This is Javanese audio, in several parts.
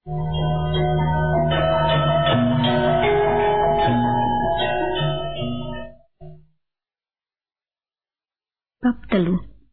Bab 3.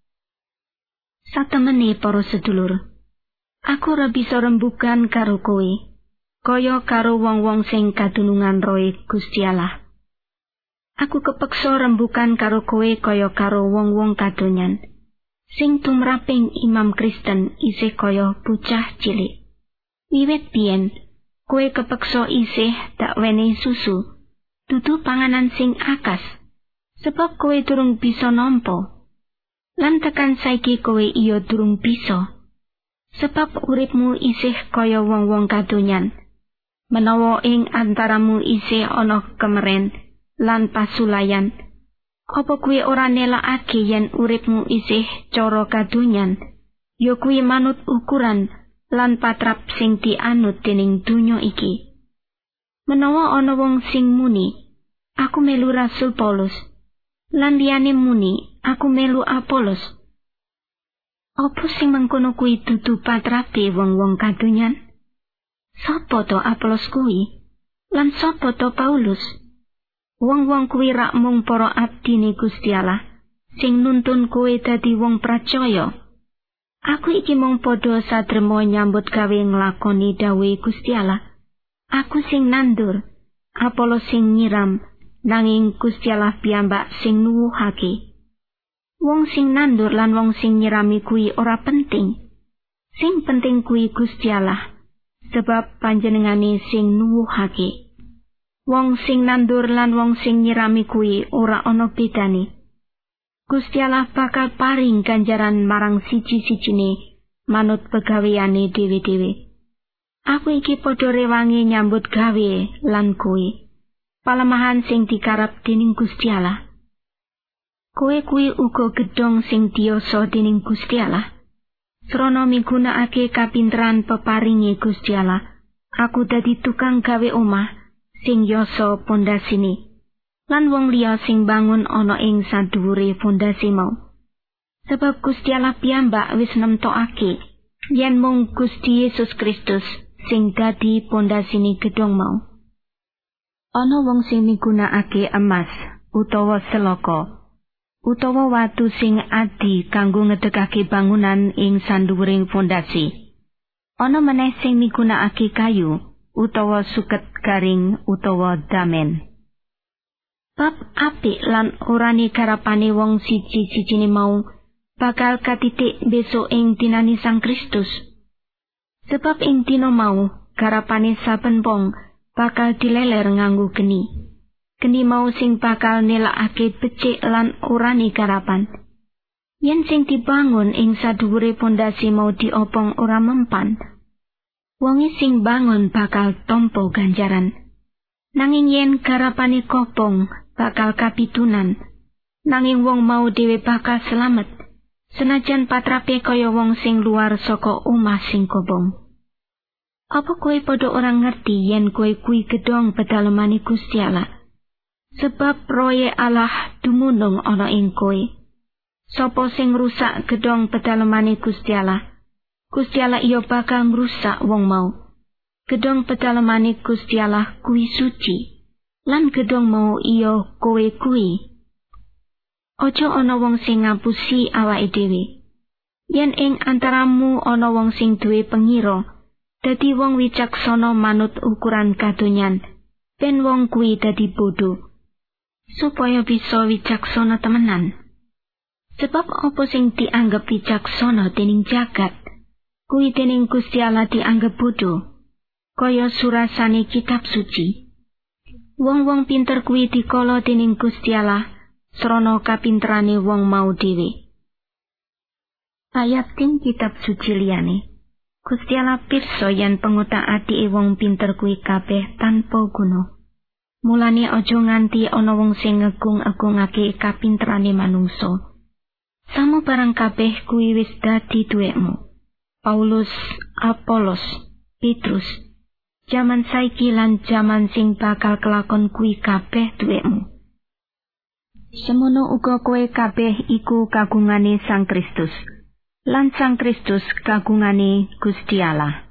Satemene para sedulur, aku ora bisa rembugan karo kowe, kaya karo wong-wong sing kadunungan roe Gusti Allah. Aku kepeksa rembugan karo kowe kaya karo wong-wong kadonyan, sing tumraping imam Kristen isih kaya bocah cilik. Wiwit biyen, kowe kepeksa isih tak wenehi susu, dudu panganan sing akas, sebab kowe durung bisa nampa. Lan tekan saiki kowe iya durung bisa, sebab uripmu isih kaya wong-wong kadonyan. Menawa ing antaramu isih ana kemeren lan pasulayan, apa kuwi ora nelakake yen uripmu isih cara kadonyan, ya kuwi manut ukuran lan patrap sing dianut dening donya iki. Menawa ana wong sing muni, aku melu Rasul Paulus, lan liyane muni, aku melu Apolos. Apa sing mengkono kuwi dudu patrape wong-wong kadonyan? Sapa to Apolos kuwi? Lan sapa to Paulus? Wong-wong kuwi rak mung para abdine Gusti Allah, sing nuntun kowe dadi wong pracaya. Aku iki mung padha sadrema nyambut gawe nglakoni dawuhe Gusti Allah. Aku sing nandur, Apolos sing nyiram, nanging Gusti Allah piyambak sing nuwuhake. Wong sing nandur lan wong sing nyirami kuwi ora penting. Sing penting kuwi Gusti Allah, sebab panjenengane sing nuwuhake. Wong sing nandur lan wong sing nyirami kuwi ora ana bedane. Gusti Allah bakal paring ganjaran marang siji-sijine manut pegaweane dhewe-dhewe. Aku iki padha rewangi nyambut gawe lan kowe, palemahan sing dikarep dening Gusti Allah. Kowe kuwi uga gedhong sing diyasa dening Gusti Allah. Srana migunakake kapinteran peparinge Gusti Allah, aku dadi tukang gawe omah sing yasa pondasine, lan wong liya sing bangun ana ing sadhuwure pondasi mau. Sebab Gusti Allah piyambak wis nemtokake yen mung Gusti Yesus Kristus sing dadi pondasine gedhong mau. Ana wong sing migunakake emas utawa selaka utawa watu sing adi kanggo ngedekake bangunan ing sandhuwuring pondasi. Ana meneh sing migunakake kayu utawa suket garing utawa damen. Bab apik lan orane karapane wong siji-sijine mau bakal katitik besok ing dinane Sang Kristus. Sebab ing dina mau karapane saben wong bakal dileler nganggo geni. Geni mau sing bakal nelakake becik lan orane karapan. Yen sing dibangun ing sadhuwure pondasi mau diopong ora mempan, wonge sing bangun bakal tampa ganjaran. Nanging yen garapane kopong bakal kapitunan, nanging wong mau dhewe bakal slamet, senajan patrape kaya wong sing luar saka omah sing kobong. Apa kowe padha ora ngerti yen kowe kuwi gedhong pedalemane Gusti Allah? Sebab roye Allah dumunung ana ing kowe. Sapa sing ngrusak gedhong pedalemane Gusti Allah, Gusti Allah iya bakal ngrusak wong mau. Gedhong pedalemane Gusti Allah kuwi suci, lan gedhong mau iya kowe kuwi. Aja ana wong sing ngapusi awake dhewe. Yen ing antaramu ana wong sing duwe pengira, dadi wong wicaksana manut ukuran kadonyan, ben wong kuwi dadi bodho, supaya bisa wicaksana temenan. Sebab apa sing dianggep wicaksana dening jagat, kuwi dening Gusti Allah dianggep bodho, kaya surasane kitab suci. Wong-wong pinter kuwi dikala dening Gusti Allah srana kapinterane wong mau dhewe. Ayat ing kitab suci liyane, Gusti Allah pirsa yen pengutak-atike wong pinter kuwi kabeh tanpa guna. Mulane aja nganti ana wong sing ngegung-egungake kapinterane manungsa. Samo barang kabeh kuwi wis dadi duwekmu. Paulus, Apolos, Petrus, jaman saiki lan jaman sing bakal kelakon kuwi kabeh duwekmu. Semono uga kowe kabeh iku kagungane Sang Kristus, lan Sang Kristus kagungane Gusti Allah.